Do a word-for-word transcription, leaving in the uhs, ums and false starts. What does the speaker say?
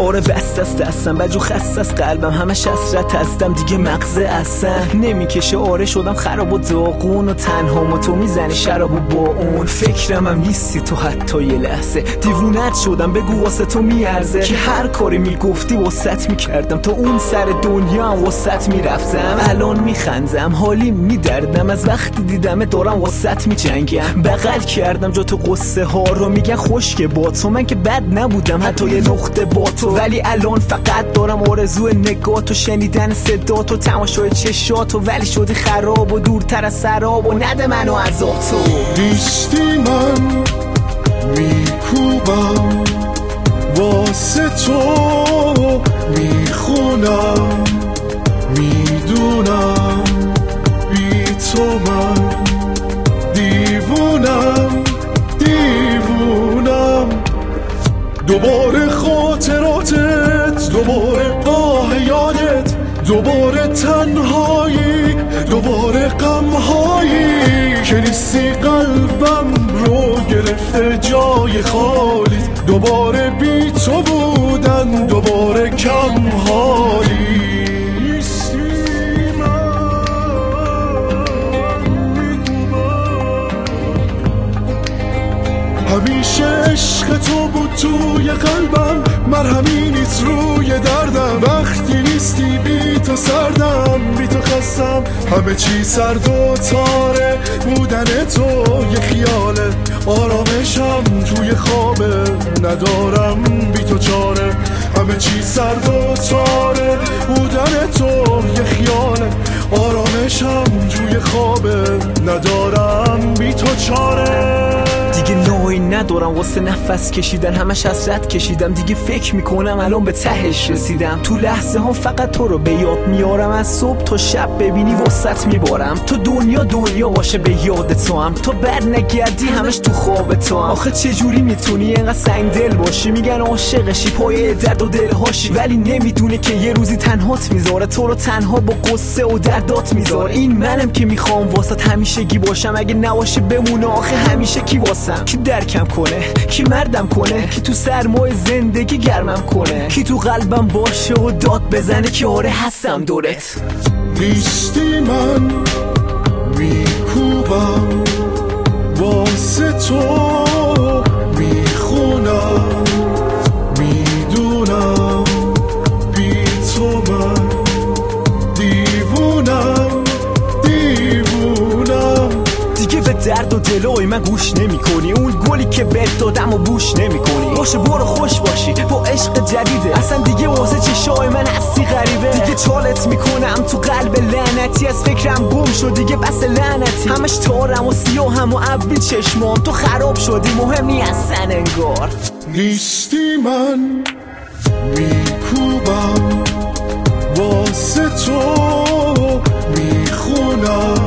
آره بست است دستم بجو خست از قلبم همش حسرت هستم دیگه مغزه اصلا نمیکشه آره شدم خراب و داغون و تنها و تو میزنی شراب و با اون فکرم هم نیستی تو حتی یه لحظه دیوونت شدم بگو واسه تو میارزه که هر کاری میگفتی واسط میکردم تا اون سر دنیا هم واسط میرفتم الان میخندم حالی میدردم از وقتی دیدم دارم واسط میجنگم بغل کردم جا تو قصه ها رو میگن خشک با تو من که بد نبودم حتی یه نقطه با تو ولی الان فقط دارم آرزو نگات و شنیدن صدات و تماشای چشات و ولی شدی خراب و دورتر از سراب و نده منو عذاب تو نیستی من میکوبم واسه تو میخونم میدونم بی تو من دیوونم دیوونم دوباره خاطراتت دوباره قاه یادت دوباره تنهایی دوباره غمهایی که نیستی قلبم رو گرفته جای خالی دوباره بی تو بودن دوباره کم حالی همیشه عشق تو بود توی قلبم مرهمی نیست روی دردم وقتی نیستی بی تو سردم بی تو خستم همه چی سرد و تاره بودن تو یه خیاله آرامشم توی خوابه ندارم بی تو چاره همه چی سرد و تاره بودن تو یه خیاله آرامشم توی خوابه ندارم بی تو چاره دیگه نوعی ندارم واسه نفس کشیدن همش حسرت کشیدم دیگه فکر میکنم الان به تهش رسیدم تو لحظه ها فقط تو رو به یاد میارم از صبح تا شب ببینی واسط میبارم تو دنیا دنیا باشه به یاد تو هم تو بر نگردی همش تو خواب تو هم آخه چجوری میتونی اینقدر سنگ دل باشی میگن عاشقشی پای درد و دلهاشی ولی نمیدونه که یه روزی تنهات میذاره تو رو تنها با قصه و دردات میذاره این منم که میخوام واسط همیشگی باشم اگه نباشه بمونه آخه همیشه کی واسم کی درکم کنه کی مردم کنه کی تو سرمای زندگی گرمم کنه کی تو قلبم باشه و داد بزنه که آره هستم دورت نیستی من میکوبم واسه تو میخونم میدونم بی تو من دیوونم دیوونم دیگه به درد و دلای من گوش نمی کنی اون گلی که بهت دادم و بوش نمی کنی باشه برو خوش باشی با عشق جدیده اصلا دیگه واسه چشای من هستی غریبه دیگه چالت میکنم تو قلب لعنتی از فکرم گم شد دیگه بس لعنتی همش تارم و سیاهم و ابری چشمام تو خراب شدی مهم نی اصلا انگار نیستی من میکوبم واسه تو میخونم